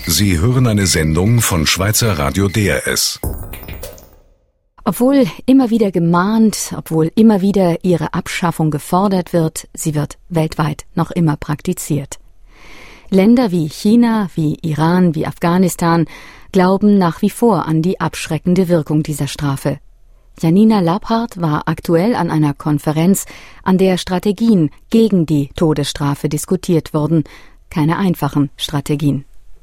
Sie hören eine Sendung von Schweizer Radio DRS. Obwohl immer wieder gemahnt, obwohl immer wieder ihre Abschaffung gefordert wird, sie wird weltweit noch immer praktiziert. Länder wie China, wie Iran, wie Afghanistan glauben nach wie vor an die abschreckende Wirkung dieser Strafe. Janina Lapphardt war aktuell an einer Konferenz, an der Strategien gegen die Todesstrafe diskutiert wurden. Keine einfachen Strategien.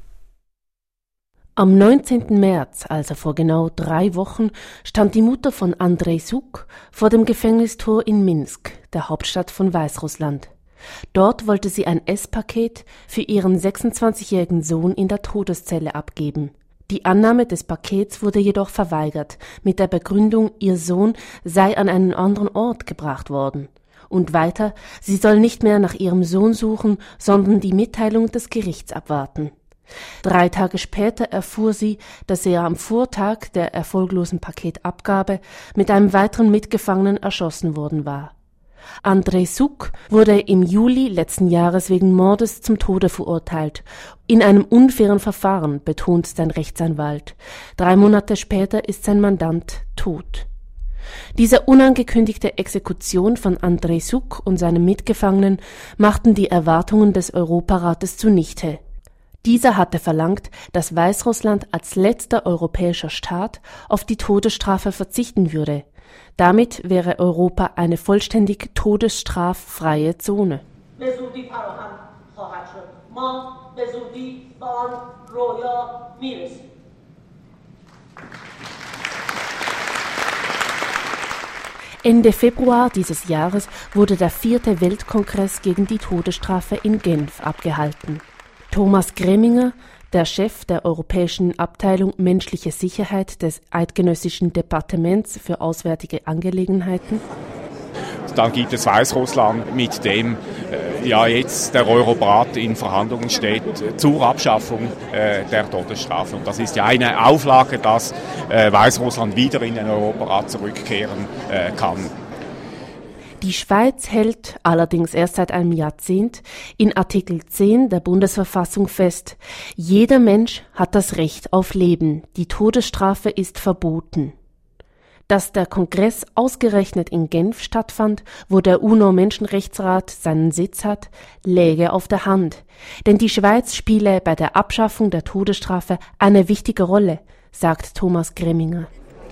Am 19. März, also vor genau 3 Wochen, stand die Mutter von Andrej Suk vor dem Gefängnistor in Minsk, der Hauptstadt von Weißrussland. Dort wollte sie ein Esspaket für ihren 26-jährigen Sohn in der Todeszelle abgeben. Die Annahme des Pakets wurde jedoch verweigert, mit der Begründung, ihr Sohn sei an einen anderen Ort gebracht worden. Und weiter, sie soll nicht mehr nach ihrem Sohn suchen, sondern die Mitteilung des Gerichts abwarten. 3 Tage später erfuhr sie, dass er am Vortag der erfolglosen Paketabgabe mit einem weiteren Mitgefangenen erschossen worden war. Andrej Suk wurde im Juli letzten Jahres wegen Mordes zum Tode verurteilt. In einem unfairen Verfahren, betont sein Rechtsanwalt. 3 Monate später ist sein Mandant tot. Diese unangekündigte Exekution von Andrej Suk und seinem Mitgefangenen machten die Erwartungen des Europarates zunichte. Dieser hatte verlangt, dass Weißrussland als letzter europäischer Staat auf die Todesstrafe verzichten würde. Damit wäre Europa eine vollständig todesstraffreie Zone. Ende Februar dieses Jahres wurde der 4. Weltkongress gegen die Todesstrafe in Genf abgehalten. Thomas Greminger, der Chef der europäischen Abteilung Menschliche Sicherheit des Eidgenössischen Departements für Auswärtige Angelegenheiten. Dann gibt es Weißrussland, mit dem jetzt der Europarat in Verhandlungen steht zur Abschaffung der Todesstrafe. Und das ist ja eine Auflage, dass Weißrussland wieder in den Europarat zurückkehren kann. Die Schweiz hält allerdings erst seit einem Jahrzehnt in Artikel 10 der Bundesverfassung fest: Jeder Mensch hat das Recht auf Leben. Die Todesstrafe ist verboten. Dass der Kongress ausgerechnet in Genf stattfand, wo der UNO-Menschenrechtsrat seinen Sitz hat, läge auf der Hand. Denn die Schweiz spiele bei der Abschaffung der Todesstrafe eine wichtige Rolle, sagt Thomas Greminger.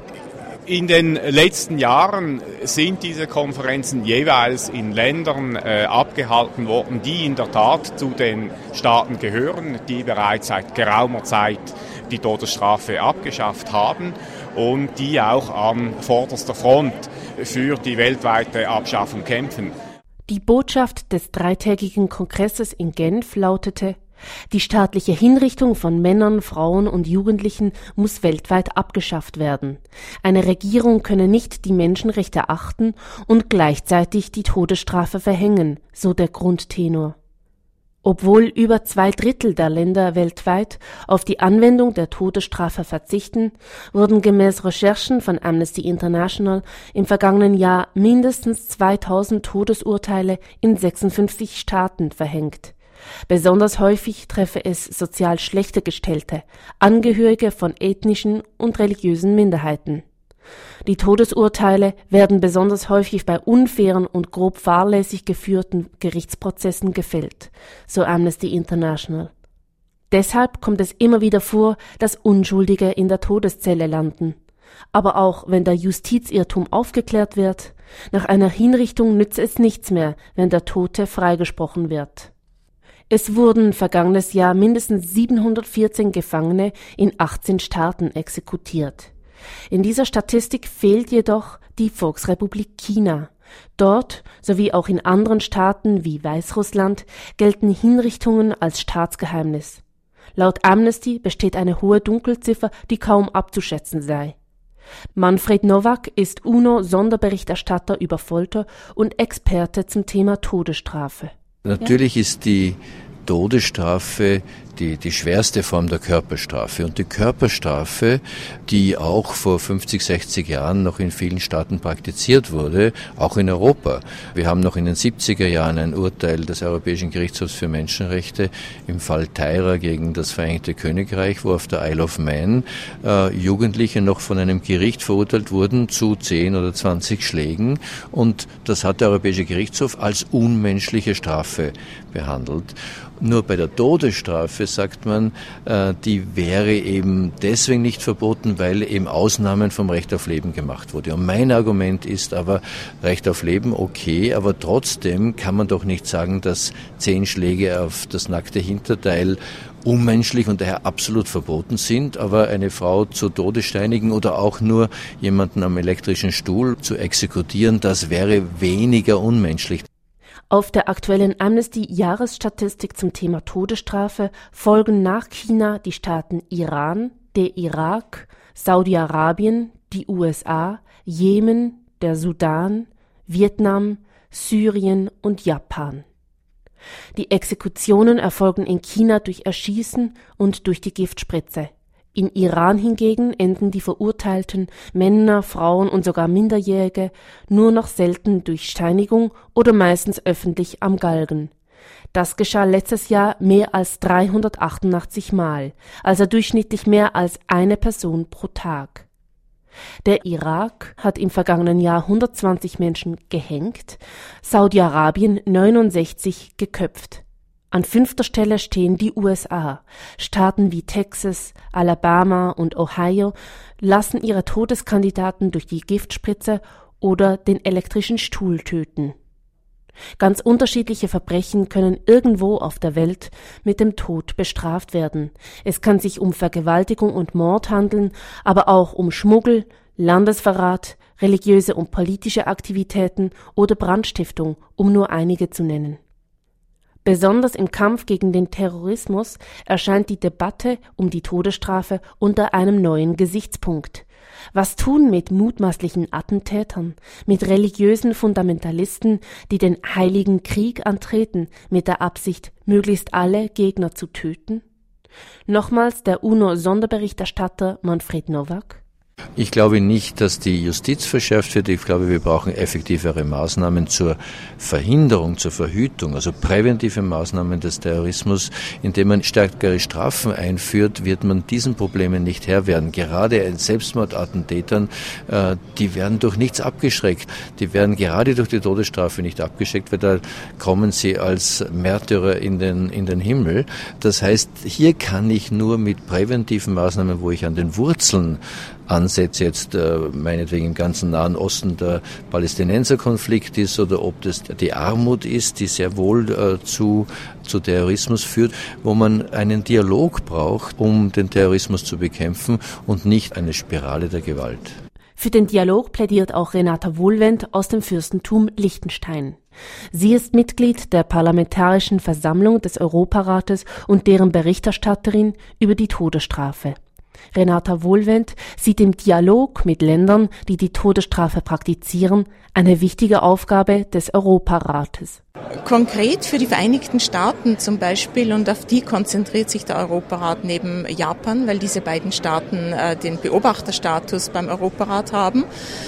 In den letzten Jahren sind diese Konferenzen jeweils in Ländern abgehalten worden, die in der Tat zu den Staaten gehören, die bereits seit geraumer Zeit die Todesstrafe abgeschafft haben und die auch an vorderster Front für die weltweite Abschaffung kämpfen. Die Botschaft des 3-tägigen Kongresses in Genf lautete: Die staatliche Hinrichtung von Männern, Frauen und Jugendlichen muss weltweit abgeschafft werden. Eine Regierung könne nicht die Menschenrechte achten und gleichzeitig die Todesstrafe verhängen, so der Grundtenor. Obwohl über 2/3 der Länder weltweit auf die Anwendung der Todesstrafe verzichten, wurden gemäß Recherchen von Amnesty International im vergangenen Jahr mindestens 2000 Todesurteile in 56 Staaten verhängt. Besonders häufig treffe es sozial schlechter Gestellte, Angehörige von ethnischen und religiösen Minderheiten. Die Todesurteile werden besonders häufig bei unfairen und grob fahrlässig geführten Gerichtsprozessen gefällt, so Amnesty International. Deshalb kommt es immer wieder vor, dass Unschuldige in der Todeszelle landen. Aber auch wenn der Justizirrtum aufgeklärt wird, nach einer Hinrichtung nützt es nichts mehr, wenn der Tote freigesprochen wird. Es wurden vergangenes Jahr mindestens 714 Gefangene in 18 Staaten exekutiert. In dieser Statistik fehlt jedoch die Volksrepublik China. Dort, sowie auch in anderen Staaten wie Weißrussland, gelten Hinrichtungen als Staatsgeheimnis. Laut Amnesty besteht eine hohe Dunkelziffer, die kaum abzuschätzen sei. Manfred Nowak ist UNO-Sonderberichterstatter über Folter und Experte zum Thema Todesstrafe. Natürlich ist die Todesstrafe die schwerste Form der Körperstrafe. Und die Körperstrafe, die auch vor 50, 60 Jahren noch in vielen Staaten praktiziert wurde, auch in Europa. Wir haben noch in den 70er Jahren ein Urteil des Europäischen Gerichtshofs für Menschenrechte im Fall Tyra gegen das Vereinigte Königreich, wo auf der Isle of Man Jugendliche noch von einem Gericht verurteilt wurden zu 10 oder 20 Schlägen. Und das hat der Europäische Gerichtshof als unmenschliche Strafe behandelt. Nur bei der Todesstrafe sagt man, die wäre eben deswegen nicht verboten, weil eben Ausnahmen vom Recht auf Leben gemacht wurde. Und mein Argument ist aber, Recht auf Leben okay, aber trotzdem kann man doch nicht sagen, dass 10 Schläge auf das nackte Hinterteil unmenschlich und daher absolut verboten sind, aber eine Frau zu Tode steinigen oder auch nur jemanden am elektrischen Stuhl zu exekutieren, das wäre weniger unmenschlich. Auf der aktuellen Amnesty-Jahresstatistik zum Thema Todesstrafe folgen nach China die Staaten Iran, der Irak, Saudi-Arabien, die USA, Jemen, der Sudan, Vietnam, Syrien und Japan. Die Exekutionen erfolgen in China durch Erschießen und durch die Giftspritze. In Iran hingegen enden die Verurteilten, Männer, Frauen und sogar Minderjährige, nur noch selten durch Steinigung oder meistens öffentlich am Galgen. Das geschah letztes Jahr mehr als 388 Mal, also durchschnittlich mehr als eine Person pro Tag. Der Irak hat im vergangenen Jahr 120 Menschen gehängt, Saudi-Arabien 69 geköpft. An 5. Stelle stehen die USA. Staaten wie Texas, Alabama und Ohio lassen ihre Todeskandidaten durch die Giftspritze oder den elektrischen Stuhl töten. Ganz unterschiedliche Verbrechen können irgendwo auf der Welt mit dem Tod bestraft werden. Es kann sich um Vergewaltigung und Mord handeln, aber auch um Schmuggel, Landesverrat, religiöse und politische Aktivitäten oder Brandstiftung, um nur einige zu nennen. Besonders im Kampf gegen den Terrorismus erscheint die Debatte um die Todesstrafe unter einem neuen Gesichtspunkt. Was tun mit mutmaßlichen Attentätern, mit religiösen Fundamentalisten, die den heiligen Krieg antreten, mit der Absicht, möglichst alle Gegner zu töten? Nochmals der UNO-Sonderberichterstatter Manfred Nowak. Ich glaube nicht, dass die Justiz verschärft wird. Ich glaube, wir brauchen effektivere Maßnahmen zur Verhinderung, zur Verhütung, also präventive Maßnahmen des Terrorismus. Indem man stärkere Strafen einführt, wird man diesen Problemen nicht Herr werden. Gerade Selbstmordattentätern, die werden durch nichts abgeschreckt. Die werden gerade durch die Todesstrafe nicht abgeschreckt, weil da kommen sie als Märtyrer in den Himmel. Das heißt, hier kann ich nur mit präventiven Maßnahmen, wo ich an den Wurzeln ansetze, jetzt meinetwegen im ganzen Nahen Osten der Palästinenserkonflikt ist oder ob das die Armut ist, die sehr wohl zu Terrorismus führt, wo man einen Dialog braucht, um den Terrorismus zu bekämpfen und nicht eine Spirale der Gewalt. Für den Dialog plädiert auch Renata Wohlwend aus dem Fürstentum Liechtenstein. Sie ist Mitglied der Parlamentarischen Versammlung des Europarates und deren Berichterstatterin über die Todesstrafe. Renata Wohlwend sieht im Dialog mit Ländern, die die Todesstrafe praktizieren, eine wichtige Aufgabe des Europarates. Konkret für die Vereinigten Staaten zum Beispiel, und auf die konzentriert sich der Europarat neben Japan, weil diese beiden Staaten den Beobachterstatus beim Europarat haben,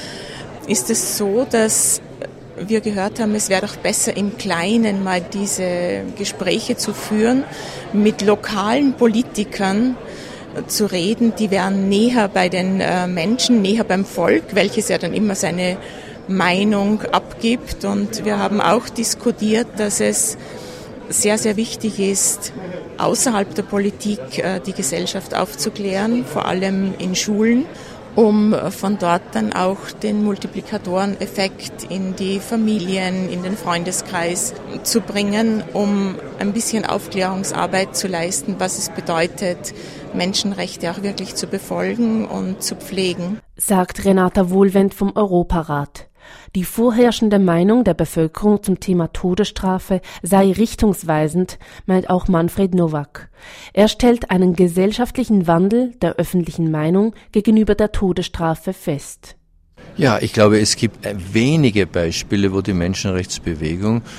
ist es so, dass wir gehört haben, es wäre doch besser im Kleinen mal diese Gespräche zu führen mit lokalen Politikern, zu reden, die wären näher bei den Menschen, näher beim Volk, welches ja dann immer seine Meinung abgibt. Und wir haben auch diskutiert, dass es sehr, sehr wichtig ist, außerhalb der Politik die Gesellschaft aufzuklären, vor allem in Schulen, um von dort dann auch den Multiplikatoreneffekt in die Familien, in den Freundeskreis zu bringen, um ein bisschen Aufklärungsarbeit zu leisten, was es bedeutet, Menschenrechte auch wirklich zu befolgen und zu pflegen. Sagt Renata Wohlwend vom Europarat. Die vorherrschende Meinung der Bevölkerung zum Thema Todesstrafe sei richtungsweisend, meint auch Manfred Nowak. Er stellt einen gesellschaftlichen Wandel der öffentlichen Meinung gegenüber der Todesstrafe fest. Ja, ich glaube, es gibt wenige Beispiele, wo die Menschenrechtsbewegung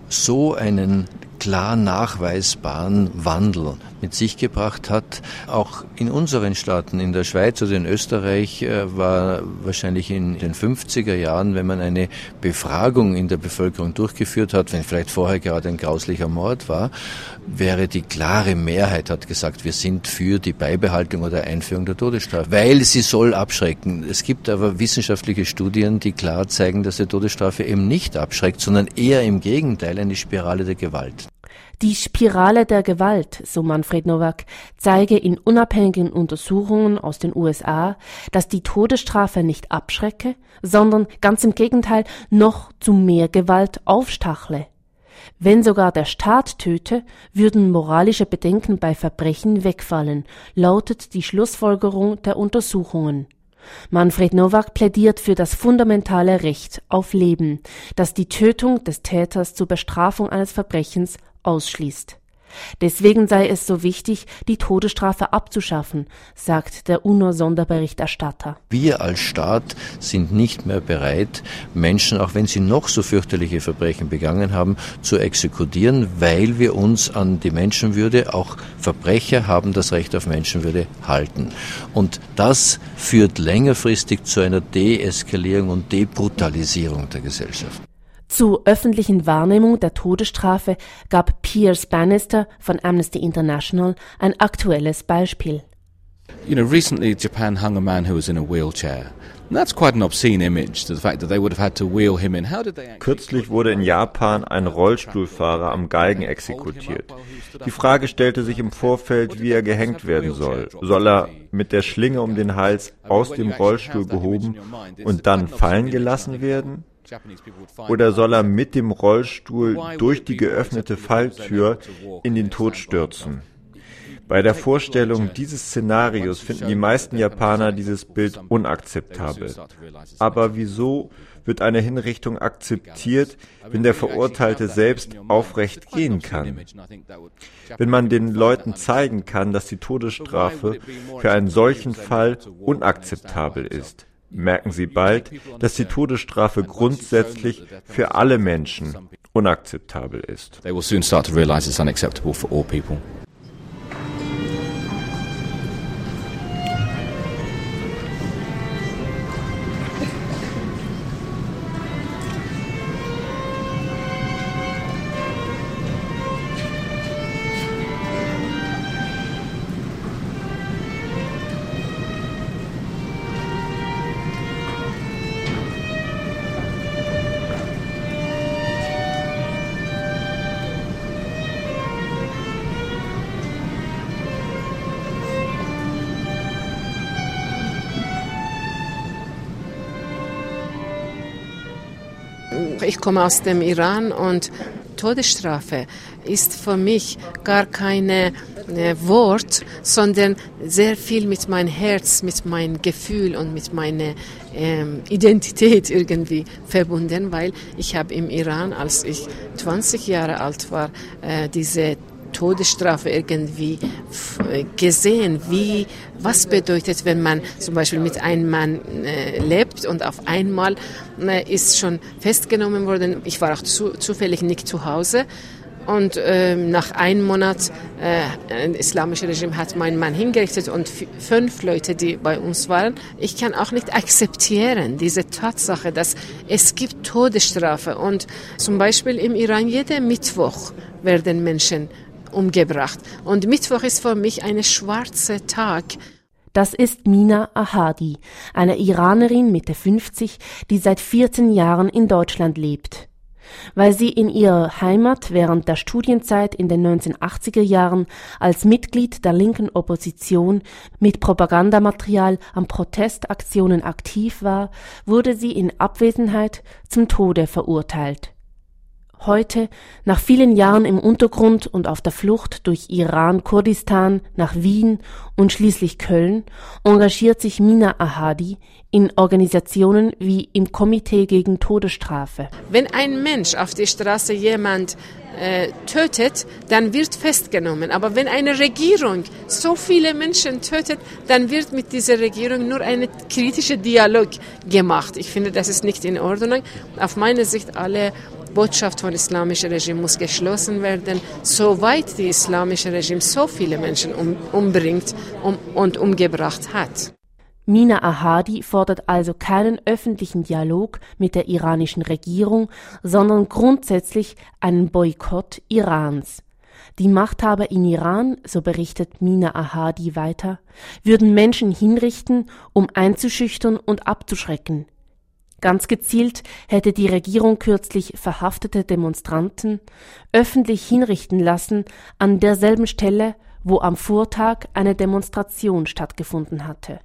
so einen klar nachweisbaren Wandel mit sich gebracht hat. Auch in unseren Staaten, in der Schweiz oder in Österreich, war wahrscheinlich in den 50er Jahren, wenn man eine Befragung in der Bevölkerung durchgeführt hat, wenn vielleicht vorher gerade ein grauslicher Mord war, wäre die klare Mehrheit, hat gesagt, wir sind für die Beibehaltung oder Einführung der Todesstrafe, weil sie soll abschrecken. Es gibt aber wissenschaftliche Studien, die klar zeigen, dass die Todesstrafe eben nicht abschreckt, sondern eher im Gegenteil eine Spirale der Gewalt. Die Spirale der Gewalt, so Manfred Nowak, zeige in unabhängigen Untersuchungen aus den USA, dass die Todesstrafe nicht abschrecke, sondern ganz im Gegenteil noch zu mehr Gewalt aufstachle. Wenn sogar der Staat töte, würden moralische Bedenken bei Verbrechen wegfallen, lautet die Schlussfolgerung der Untersuchungen. Manfred Nowak plädiert für das fundamentale Recht auf Leben, das die Tötung des Täters zur Bestrafung eines Verbrechens ausschließt. Deswegen sei es so wichtig, die Todesstrafe abzuschaffen, sagt der UNO-Sonderberichterstatter. Wir als Staat sind nicht mehr bereit, Menschen, auch wenn sie noch so fürchterliche Verbrechen begangen haben, zu exekutieren, weil wir uns an die Menschenwürde, auch Verbrecher haben das Recht auf Menschenwürde, halten. Und das führt längerfristig zu einer Deeskalierung und Debrutalisierung der Gesellschaft. Zur öffentlichen Wahrnehmung der Todesstrafe gab Piers Bannister von Amnesty International ein aktuelles Beispiel. Recently Japan hung a man who was in a wheelchair. And that's quite an obscene image, the fact that they would have had to wheel him in. How did they actually... Kürzlich wurde in Japan ein Rollstuhlfahrer am Galgen exekutiert. Die Frage stellte sich im Vorfeld, wie er gehängt werden soll. Soll er mit der Schlinge um den Hals aus dem Rollstuhl gehoben und dann fallen gelassen werden? Oder soll er mit dem Rollstuhl durch die geöffnete Falltür in den Tod stürzen? Bei der Vorstellung dieses Szenarios finden die meisten Japaner dieses Bild unakzeptabel. Aber wieso wird eine Hinrichtung akzeptiert, wenn der Verurteilte selbst aufrecht gehen kann? Wenn man den Leuten zeigen kann, dass die Todesstrafe für einen solchen Fall unakzeptabel ist, merken sie bald, dass die Todesstrafe grundsätzlich für alle Menschen unakzeptabel ist. They will soon start to realize it's unacceptable for all people. Ich komme aus dem Iran und Todesstrafe ist für mich gar kein Wort, sondern sehr viel mit meinem Herz, mit meinem Gefühl und mit meiner Identität irgendwie verbunden, weil ich habe im Iran, als ich 20 Jahre alt war, diese Todesstrafe irgendwie gesehen, was bedeutet, wenn man zum Beispiel mit einem Mann lebt und auf einmal ist schon festgenommen worden. Ich war auch zufällig nicht zu Hause und nach einem Monat ein islamisches Regime hat meinen Mann hingerichtet und 5 Leute, die bei uns waren. Ich kann auch nicht akzeptieren diese Tatsache, dass es gibt Todesstrafe und zum Beispiel im Iran jeden Mittwoch werden Menschen umgebracht. Und Mittwoch ist für mich ein schwarzer Tag. Das ist Mina Ahadi, eine Iranerin Mitte 50, die seit 14 Jahren in Deutschland lebt. Weil sie in ihrer Heimat während der Studienzeit in den 1980er Jahren als Mitglied der linken Opposition mit Propagandamaterial an Protestaktionen aktiv war, wurde sie in Abwesenheit zum Tode verurteilt. Heute, nach vielen Jahren im Untergrund und auf der Flucht durch Iran-Kurdistan nach Wien und schließlich Köln, engagiert sich Mina Ahadi in Organisationen wie im Komitee gegen Todesstrafe. Wenn ein Mensch auf der Straße jemand tötet, dann wird festgenommen. Aber wenn eine Regierung so viele Menschen tötet, dann wird mit dieser Regierung nur ein kritischer Dialog gemacht. Ich finde, das ist nicht in Ordnung. Auf meine Sicht alle Botschaft von islamischen Regime muss geschlossen werden, soweit die islamische Regime so viele Menschen umbringt und umgebracht hat. Mina Ahadi fordert also keinen öffentlichen Dialog mit der iranischen Regierung, sondern grundsätzlich einen Boykott Irans. Die Machthaber in Iran, so berichtet Mina Ahadi weiter, würden Menschen hinrichten, um einzuschüchtern und abzuschrecken. Ganz gezielt hätte die Regierung kürzlich verhaftete Demonstranten öffentlich hinrichten lassen an derselben Stelle, wo am Vortag eine Demonstration stattgefunden hatte.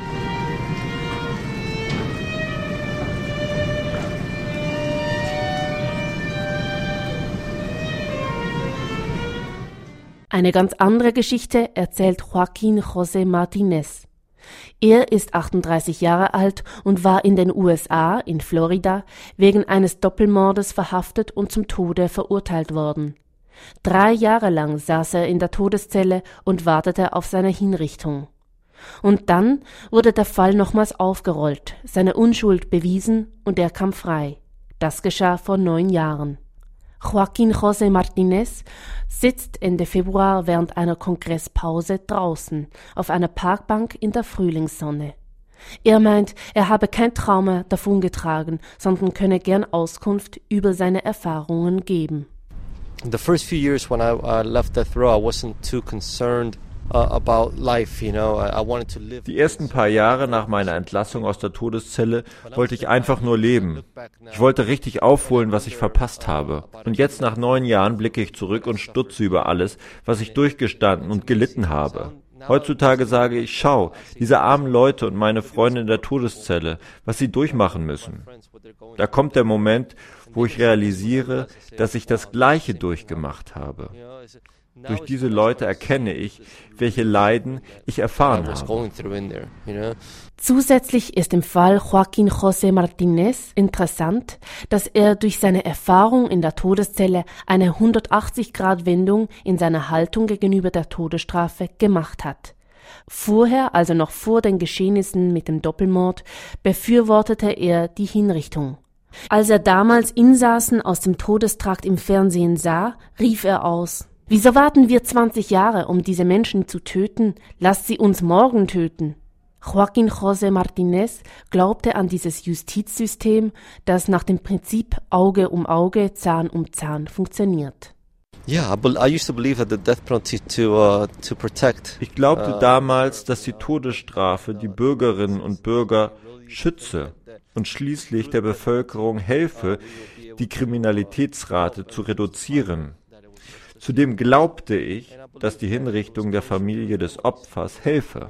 Eine ganz andere Geschichte erzählt Joaquín José Martínez. Er ist 38 Jahre alt und war in den USA, in Florida, wegen eines Doppelmordes verhaftet und zum Tode verurteilt worden. 3 Jahre lang saß er in der Todeszelle und wartete auf seine Hinrichtung. Und dann wurde der Fall nochmals aufgerollt, seine Unschuld bewiesen und er kam frei. Das geschah vor 9 Jahren. Joaquín José Martínez sitzt Ende Februar während einer Kongresspause draußen auf einer Parkbank in der Frühlingssonne. Er meint, er habe kein Trauma davongetragen, sondern könne gern Auskunft über seine Erfahrungen geben. The first few years when I left death row, I wasn't too concerned about life, I wanted to live. Die ersten paar Jahre nach meiner Entlassung aus der Todeszelle wollte ich einfach nur leben. Ich wollte richtig aufholen, was ich verpasst habe. Und jetzt nach 9 Jahren blicke ich zurück und stutze über alles, was ich durchgestanden und gelitten habe. Heutzutage sage ich, schau, diese armen Leute und meine Freunde in der Todeszelle, was sie durchmachen müssen. Da kommt der Moment, wo ich realisiere, dass ich das Gleiche durchgemacht habe. Durch diese Leute erkenne ich, welche Leiden ich erfahren habe. Zusätzlich ist im Fall Joaquín José Martínez interessant, dass er durch seine Erfahrung in der Todeszelle eine 180-Grad-Wendung in seiner Haltung gegenüber der Todesstrafe gemacht hat. Vorher, also noch vor den Geschehnissen mit dem Doppelmord, befürwortete er die Hinrichtung. Als er damals Insassen aus dem Todestrakt im Fernsehen sah, rief er aus: Wieso warten wir 20 Jahre, um diese Menschen zu töten? Lasst sie uns morgen töten. Joaquín José Martínez glaubte an dieses Justizsystem, das nach dem Prinzip Auge um Auge, Zahn um Zahn funktioniert. Yeah, I used to believe that the death penalty to protect. Ich glaubte damals, dass die Todesstrafe die Bürgerinnen und Bürger schütze und schließlich der Bevölkerung helfe, die Kriminalitätsrate zu reduzieren. Zudem glaubte ich, dass die Hinrichtung der Familie des Opfers helfe.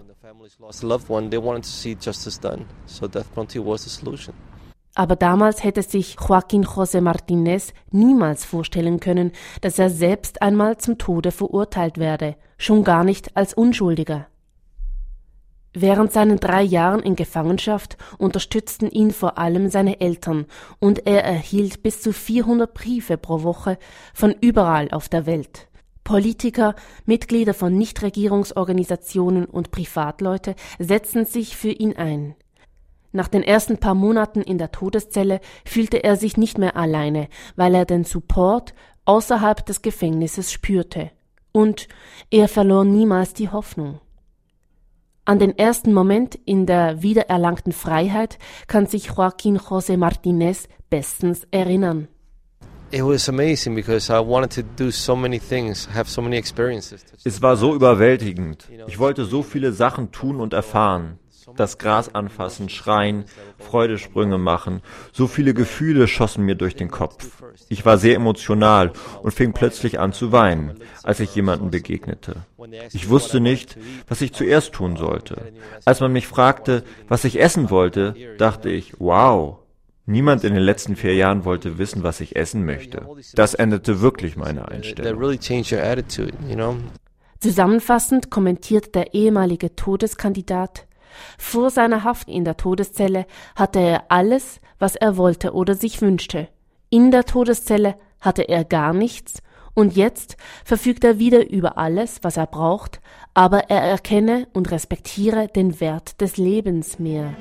Aber damals hätte sich Joaquín José Martínez niemals vorstellen können, dass er selbst einmal zum Tode verurteilt werde, schon gar nicht als Unschuldiger. Während seinen 3 Jahren in Gefangenschaft unterstützten ihn vor allem seine Eltern und er erhielt bis zu 400 Briefe pro Woche von überall auf der Welt. Politiker, Mitglieder von Nichtregierungsorganisationen und Privatleute setzten sich für ihn ein. Nach den ersten paar Monaten in der Todeszelle fühlte er sich nicht mehr alleine, weil er den Support außerhalb des Gefängnisses spürte. Und er verlor niemals die Hoffnung. An den ersten Moment in der wiedererlangten Freiheit kann sich Joaquín José Martínez bestens erinnern. It was amazing because I wanted to do so many things, have so many experiences. Es war so überwältigend. Ich wollte so viele Sachen tun und erfahren. Das Gras anfassen, schreien, Freudesprünge machen. So viele Gefühle schossen mir durch den Kopf. Ich war sehr emotional und fing plötzlich an zu weinen, als ich jemandem begegnete. Ich wusste nicht, was ich zuerst tun sollte. Als man mich fragte, was ich essen wollte, dachte ich, wow, niemand in den letzten 4 Jahren wollte wissen, was ich essen möchte. Das änderte wirklich meine Einstellung. Zusammenfassend kommentiert der ehemalige Todeskandidat: Vor seiner Haft in der Todeszelle hatte er alles, was er wollte oder sich wünschte. In der Todeszelle hatte er gar nichts und jetzt verfügt er wieder über alles, was er braucht, aber er erkenne und respektiere den Wert des Lebens mehr.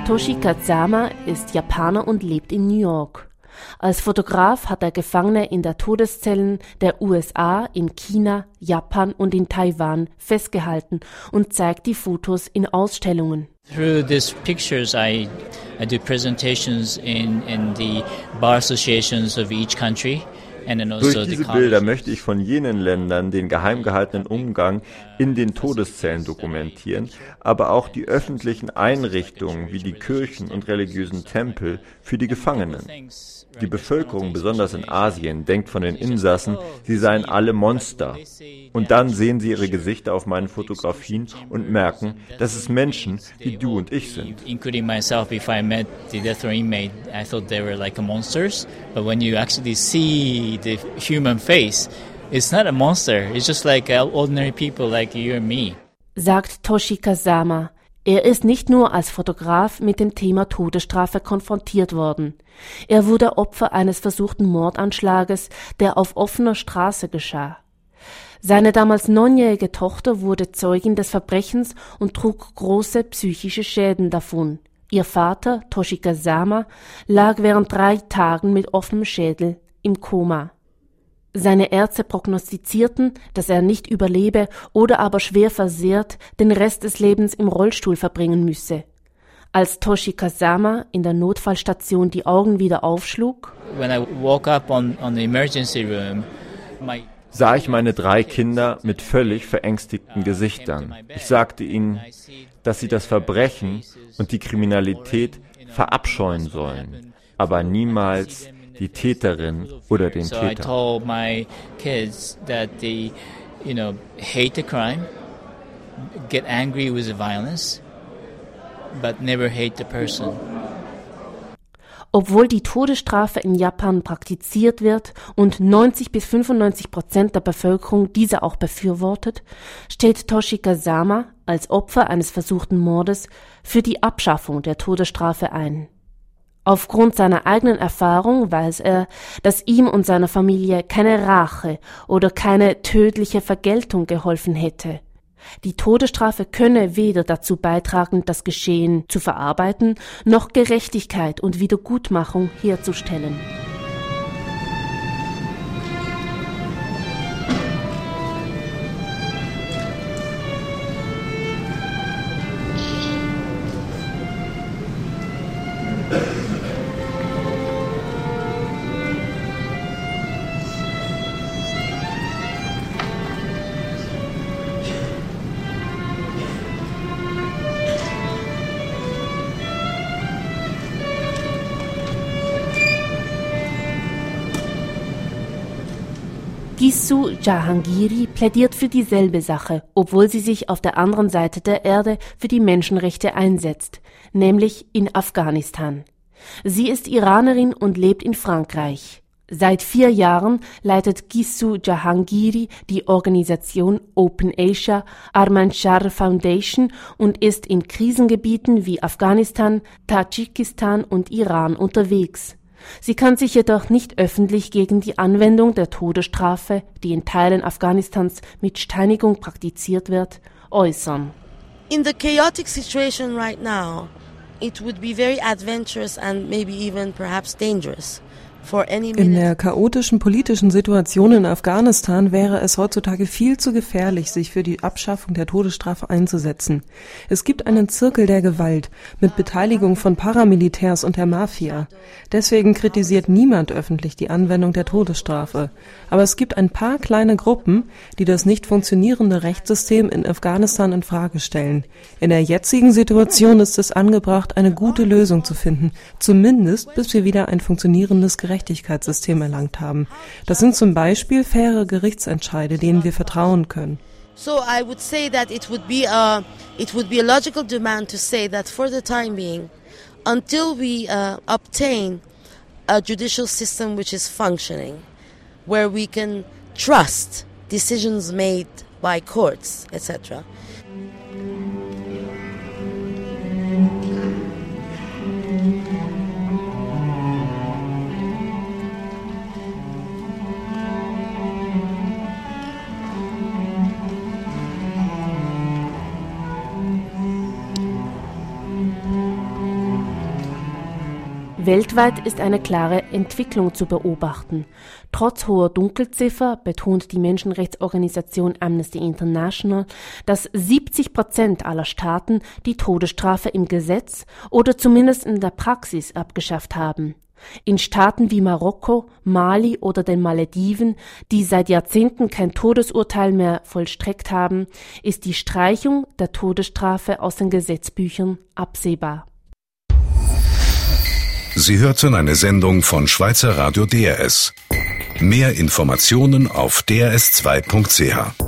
Toshika Zama ist Japaner und lebt in New York. Als Fotograf hat er Gefangene in der Todeszellen der USA, in China, Japan und in Taiwan festgehalten und zeigt die Fotos in Ausstellungen. Through these pictures, I do presentations in the bar associations of each country. Durch diese Bilder möchte ich von jenen Ländern den geheim gehaltenen Umgang in den Todeszellen dokumentieren, aber auch die öffentlichen Einrichtungen wie die Kirchen und religiösen Tempel für die Gefangenen. Die Bevölkerung, besonders in Asien, denkt von den Insassen, sie seien alle Monster. Und dann sehen sie ihre Gesichter auf meinen Fotografien und merken, dass es Menschen wie du und ich sind. Including myself, if I met the death row inmate, I thought they were like monsters. But when you actually see the human face, it's not a monster. It's just like ordinary people like you and me. Sagt Toshika Zama. Er ist nicht nur als Fotograf mit dem Thema Todesstrafe konfrontiert worden. Er wurde Opfer eines versuchten Mordanschlages, der auf offener Straße geschah. Seine damals 9-jährige Tochter wurde Zeugin des Verbrechens und trug große psychische Schäden davon. Ihr Vater, Toshika Zama, lag während 3 Tagen mit offenem Schädel im Koma. Seine Ärzte prognostizierten, dass er nicht überlebe oder aber schwer versehrt den Rest des Lebens im Rollstuhl verbringen müsse. Als Toshika Zama in der Notfallstation die Augen wieder aufschlug, sah ich meine 3 Kinder mit völlig verängstigten Gesichtern. Ich sagte ihnen, dass sie das Verbrechen und die Kriminalität verabscheuen sollen, aber niemals die Täterin oder den Täter. So I told my kids that they, hate the crime, get angry with the violence, but never hate the person. Obwohl die Todesstrafe in Japan praktiziert wird und 90-95% der Bevölkerung diese auch befürwortet, steht Toshika Zama als Opfer eines versuchten Mordes für die Abschaffung der Todesstrafe ein. Aufgrund seiner eigenen Erfahrung weiß er, dass ihm und seiner Familie keine Rache oder keine tödliche Vergeltung geholfen hätte. Die Todesstrafe könne weder dazu beitragen, das Geschehen zu verarbeiten, noch Gerechtigkeit und Wiedergutmachung herzustellen. Gissu Jahangiri plädiert für dieselbe Sache, obwohl sie sich auf der anderen Seite der Erde für die Menschenrechte einsetzt, nämlich in Afghanistan. Sie ist Iranerin und lebt in Frankreich. Seit 4 Jahren leitet Gissu Jahangiri die Organisation Open Asia Arman Shah Foundation und ist in Krisengebieten wie Afghanistan, Tadschikistan und Iran unterwegs. Sie kann sich jedoch nicht öffentlich gegen die Anwendung der Todesstrafe, die in Teilen Afghanistans mit Steinigung praktiziert wird, äußern. In the chaotic situation right now, it would be very adventurous and maybe even perhaps dangerous. In der chaotischen politischen Situation in Afghanistan wäre es heutzutage viel zu gefährlich, sich für die Abschaffung der Todesstrafe einzusetzen. Es gibt einen Zirkel der Gewalt mit Beteiligung von Paramilitärs und der Mafia. Deswegen kritisiert niemand öffentlich die Anwendung der Todesstrafe. Aber es gibt ein paar kleine Gruppen, die das nicht funktionierende Rechtssystem in Afghanistan in Frage stellen. In der jetzigen Situation ist es angebracht, eine gute Lösung zu finden, zumindest bis wir wieder ein funktionierendes Gerechtigkeitssystem erlangt haben. Das sind zum Beispiel faire Gerichtsentscheide, denen wir vertrauen können. So I would say that it would be a logical demand to say that for the time being, until we obtain a judicial system which is functioning, where we can trust decisions made by courts, etc. Weltweit ist eine klare Entwicklung zu beobachten. Trotz hoher Dunkelziffer betont die Menschenrechtsorganisation Amnesty International, dass 70% aller Staaten die Todesstrafe im Gesetz oder zumindest in der Praxis abgeschafft haben. In Staaten wie Marokko, Mali oder den Malediven, die seit Jahrzehnten kein Todesurteil mehr vollstreckt haben, ist die Streichung der Todesstrafe aus den Gesetzbüchern absehbar. Sie hörten eine Sendung von Schweizer Radio DRS. Mehr Informationen auf drs2.ch.